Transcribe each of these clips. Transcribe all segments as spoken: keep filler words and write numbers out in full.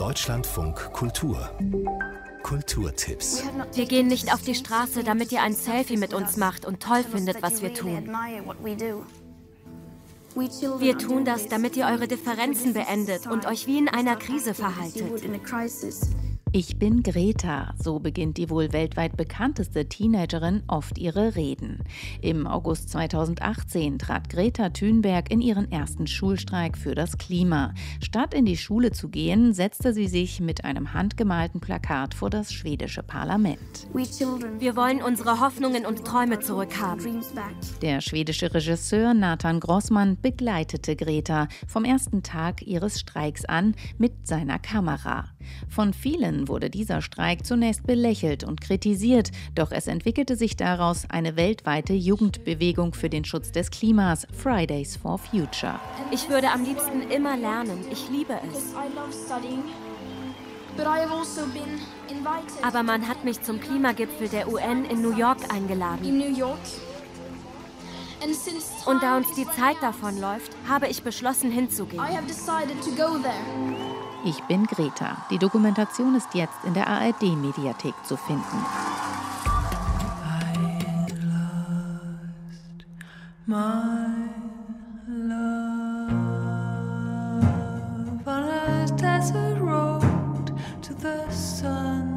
Deutschlandfunk Kultur. Kulturtipps. Wir gehen nicht auf die Straße, damit ihr ein Selfie mit uns macht und toll findet, was wir tun. Wir tun das, damit ihr eure Differenzen beendet und euch wie in einer Krise verhaltet. Ich bin Greta, so beginnt die wohl weltweit bekannteste Teenagerin oft ihre Reden. Im August zweitausendachtzehn trat Greta Thunberg in ihren ersten Schulstreik für das Klima. Statt in die Schule zu gehen, setzte sie sich mit einem handgemalten Plakat vor das schwedische Parlament. Wir wollen unsere Hoffnungen und Träume zurückhaben. Der schwedische Regisseur Nathan Grossman begleitete Greta vom ersten Tag ihres Streiks an mit seiner Kamera. Von vielen wurde dieser Streik zunächst belächelt und kritisiert, doch es entwickelte sich daraus eine weltweite Jugendbewegung für den Schutz des Klimas, Fridays for Future. Ich würde am liebsten immer lernen. Ich liebe es. Aber man hat mich zum Klimagipfel der U N in New York eingeladen. Und da uns die Zeit davonläuft, habe ich beschlossen, hinzugehen. Ich bin Greta. Die Dokumentation ist jetzt in der A R D-Mediathek zu finden. I lost my love on a desert road to the sun.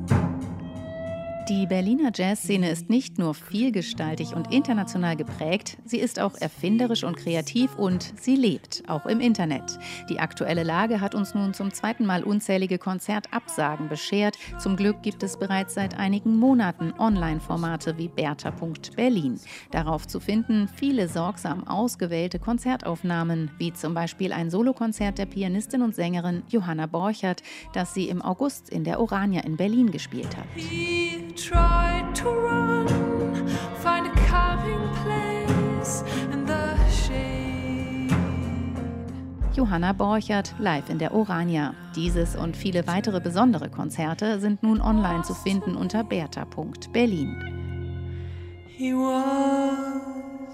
Die Berliner Jazzszene ist nicht nur vielgestaltig und international geprägt, sie ist auch erfinderisch und kreativ und sie lebt, auch im Internet. Die aktuelle Lage hat uns nun zum zweiten Mal unzählige Konzertabsagen beschert. Zum Glück gibt es bereits seit einigen Monaten Online-Formate wie Berta Punkt Berlin. Darauf zu finden viele sorgsam ausgewählte Konzertaufnahmen, wie zum Beispiel ein Solokonzert der Pianistin und Sängerin Johanna Borchert, das sie im August in der Orania in Berlin gespielt hat. Tried to run, find a calming place in the shade. Johanna Borchert live in der Orania. Dieses und viele weitere besondere Konzerte sind nun online zu finden unter berta Punkt Berlin. He was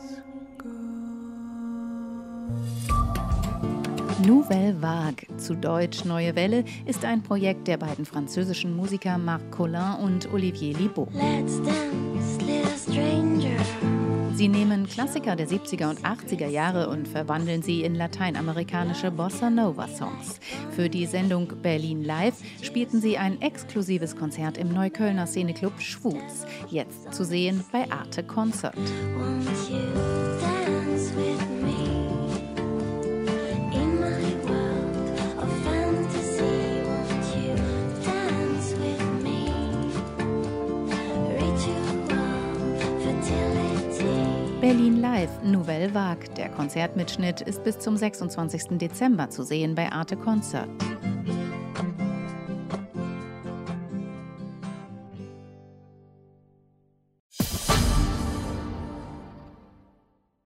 Nouvelle Vague, zu Deutsch Neue Welle, ist ein Projekt der beiden französischen Musiker Marc Collin und Olivier Libaud. Let's dance, little stranger. Sie nehmen Klassiker der siebziger und achtziger Jahre und verwandeln sie in lateinamerikanische Bossa-Nova-Songs. Für die Sendung Berlin Live spielten sie ein exklusives Konzert im Neuköllner Szeneclub Schwuz. Jetzt zu sehen bei Arte Concert. Berlin Live, Nouvelle Vague. Der Konzertmitschnitt ist bis zum sechsundzwanzigsten Dezember zu sehen bei Arte Concert.